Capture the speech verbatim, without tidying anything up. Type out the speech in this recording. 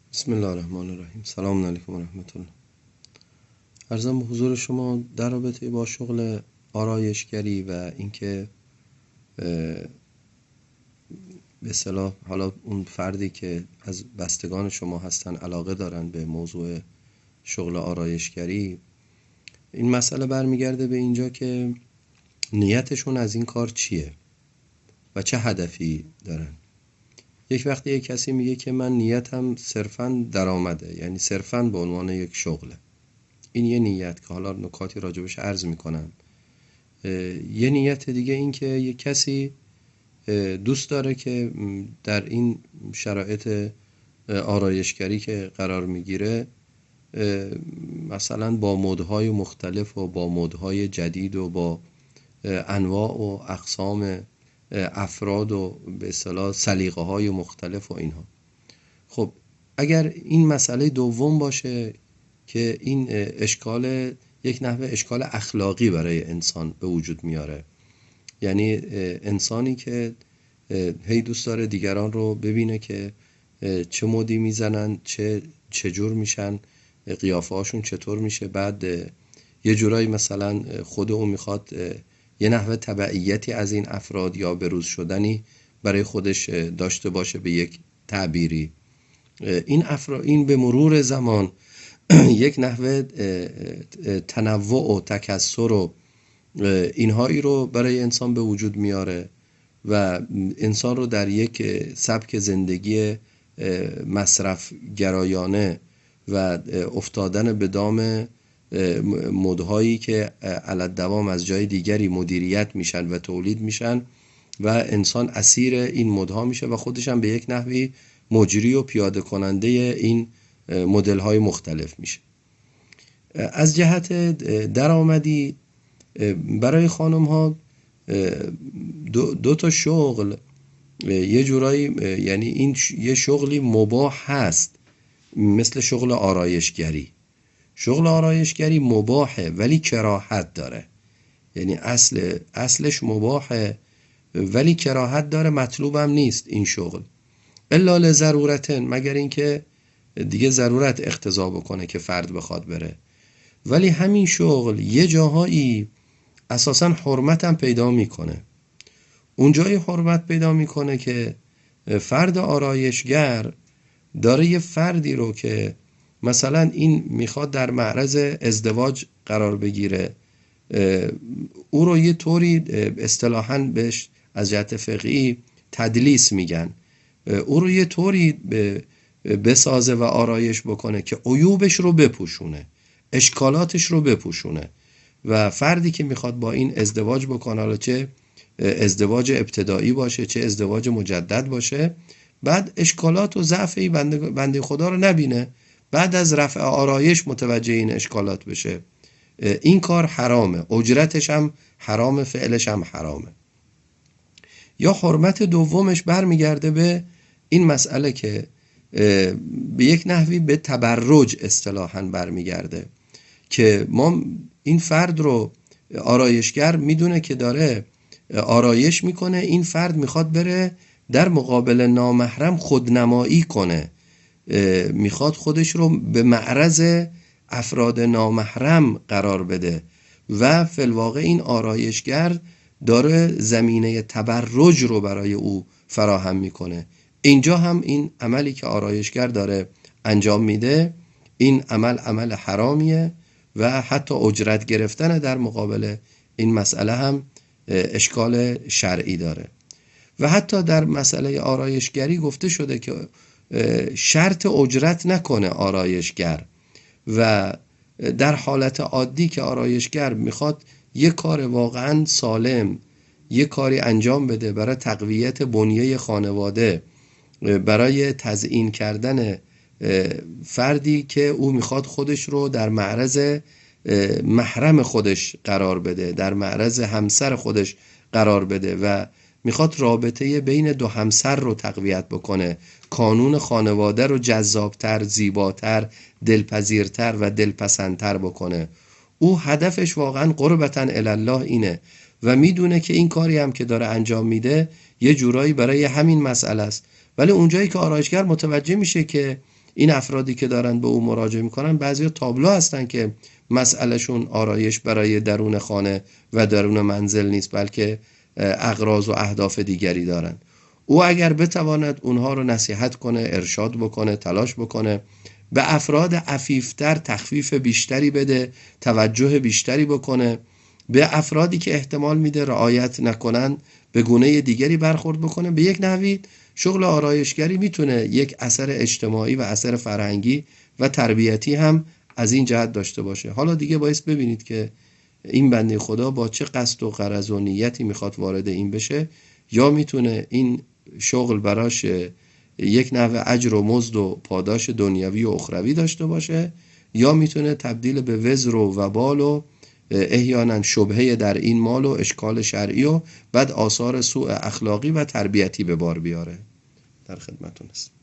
بسم الله الرحمن الرحیم. سلام علیکم و رحمت الله. عرضم به حضور شما در رابطه با شغل آرایشگری و اینکه به اصطلاح حالا اون فردی که از بستگان شما هستن علاقه دارن به موضوع شغل آرایشگری، این مسئله برمیگرده به اینجا که نیتشون از این کار چیه و چه هدفی دارن. یک وقتی یک کسی میگه که من نیتم صرفاً درآمده، یعنی صرفاً به عنوان یک شغله، این یه نیت که حالا نکاتی راجبش عرض میکنم. یه نیت دیگه این که یک کسی دوست داره که در این شرایط آرایشگری که قرار میگیره مثلا با مدهای مختلف و با مدهای جدید و با انواع و اقسام افراد و به اصطلاح سلیقه‌های مختلف و اینها. خب اگر این مسئله دوم باشه که این اشکال یک نحوه اشکال اخلاقی برای انسان به وجود میاره، یعنی انسانی که هی دوست داره دیگران رو ببینه که چه مدی میزنن، چه چجور میشن، قیافه هاشون چطور میشه، بعد یه جورایی مثلا خود اون میخواد یه نحوه تبعیتی از این افراد یا بروز شدنی برای خودش داشته باشه به یک تعبیری. این افراد این به مرور زمان یک نحوه تنوع و تکثر و اینهایی رو برای انسان به وجود میاره و انسان رو در یک سبک زندگی مصرف گرایانه و افتادن به دام مدهایی که علی دوام از جای دیگری مدیریت میشن و تولید میشن و انسان اسیر این مدها میشه و خودش هم به یک نحوی مجری و پیاده کننده این مدل های مختلف میشه. از جهت درآمدی برای خانم ها دو, دو تا شغل یه جورایی، یعنی این یه شغلی مباح هست مثل شغل آرایشگری. شغل آرایشگری مباحه ولی کراهت داره، یعنی اصل اصلش مباحه ولی کراهت داره، مطلوبم نیست این شغل الا لضرورتن، مگر اینکه دیگه ضرورت اقتضا بکنه که فرد بخواد بره. ولی همین شغل یه جاهایی اساساً حرمت هم پیدا میکنه. اونجایی حرمت پیدا میکنه که فرد آرایشگر داره یه فردی رو که مثلا این میخواد در معرض ازدواج قرار بگیره، او رو یه طوری اصطلاحاً بهش از جهت فقهی تدلیس میگن، او رو یه طوری بسازه و آرایش بکنه که عیوبش رو بپوشونه، اشکالاتش رو بپوشونه و فردی که میخواد با این ازدواج بکنه، حالا چه ازدواج ابتدایی باشه چه ازدواج مجدد باشه، بعد اشکالات و ضعف بنده, بنده خدا رو نبینه، بعد از رفع آرایش متوجه این اشکالات بشه، این کار حرامه، اجرتش هم حرامه، فعلش هم حرامه. یا حرمت دومش برمیگرده به این مسئله که به یک نحوی به تبرج اصطلاحاً برمیگرده که ما این فرد رو آرایشگر میدونه که داره آرایش میکنه، این فرد میخواد بره در مقابل نامحرم خودنمایی کنه، میخواد خودش رو به معرض افراد نامحرم قرار بده و فی الواقع این آرایشگر داره زمینه تبرج رو برای او فراهم میکنه. اینجا هم این عملی که آرایشگر داره انجام میده، این عمل عمل حرامیه و حتی اجرت گرفتن در مقابل این مسئله هم اشکال شرعی داره. و حتی در مسئله آرایشگری گفته شده که شرط اجرت نکنه آرایشگر، و در حالت عادی که آرایشگر میخواد یک کار واقعا سالم، یک کاری انجام بده برای تقویت بنیه خانواده، برای تزیین کردن فردی که او میخواد خودش رو در معرض محرم خودش قرار بده، در معرض همسر خودش قرار بده و میخواد رابطه بین دو همسر رو تقویت بکنه، کانون خانواده رو جذابتر، زیباتر، دلپذیرتر و دلپسندتر بکنه. او هدفش واقعا قربتاً الله اینه و میدونه که این کاری هم که داره انجام میده یه جورایی برای همین مسئله است. ولی اونجایی که آرایشگر متوجه میشه که این افرادی که دارن به او مراجعه میکنن بعضیا تابلو هستن که مسئلهشون آرایش برای درون خانه و درون منزل نیست، بلکه اغراض و اهداف دیگری دارن. او اگر بتواند اونها رو نصیحت کنه، ارشاد بکنه، تلاش بکنه، به افراد عفیفتر تخفیف بیشتری بده، توجه بیشتری بکنه، به افرادی که احتمال میده رعایت نکنن به گونه دیگری برخورد بکنه، به یک نحوی شغل آرایشگری میتونه یک اثر اجتماعی و اثر فرهنگی و تربیتی هم از این جهت داشته باشه. حالا دیگه باید ببینید که این بنده خدا با چه قصد و غرض و نیتی میخواد وارد این بشه، یا میتونه این شغل براش یک نوع اجر و مزد و پاداش دنیوی و اخروی داشته باشه، یا میتونه تبدیل به وزر و وبال و احیانا شبهه در این مال و اشکال شرعی و بعد آثار سوء اخلاقی و تربیتی به بار بیاره. در خدمتتون است.